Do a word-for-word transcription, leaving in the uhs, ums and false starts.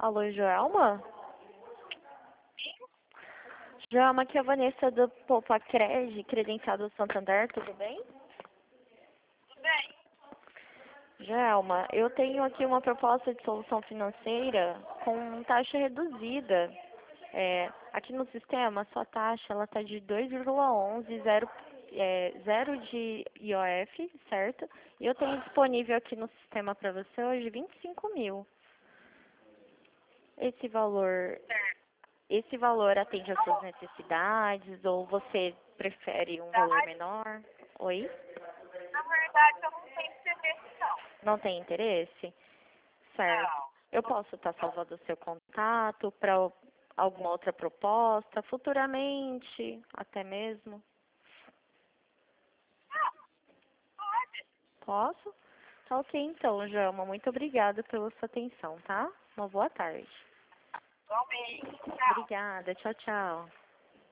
Alô, Joelma? Joelma, aqui é a Vanessa do Poupa Cred, credenciado do Santander, tudo bem? Tudo bem? Joelma, eu tenho aqui uma proposta de solução financeira com taxa reduzida. É, aqui no sistema, sua taxa ela está de dois vírgula onze, zero, é, zero de I O F, certo? E eu tenho disponível aqui no sistema para você hoje vinte e cinco mil. Esse valor Certo. Esse valor atende às suas necessidades ou você prefere um valor Verdade, menor? Oi? na verdade, eu não tenho interesse, não. Não tem interesse? Certo. Não. Eu posso estar salvando o seu contato para alguma outra proposta, futuramente, até mesmo? Não, pode. Posso? Tá ok então, Joelma. Muito obrigada pela sua atenção, tá? Uma boa tarde. Igualmente. Tchau. Obrigada. Tchau, tchau.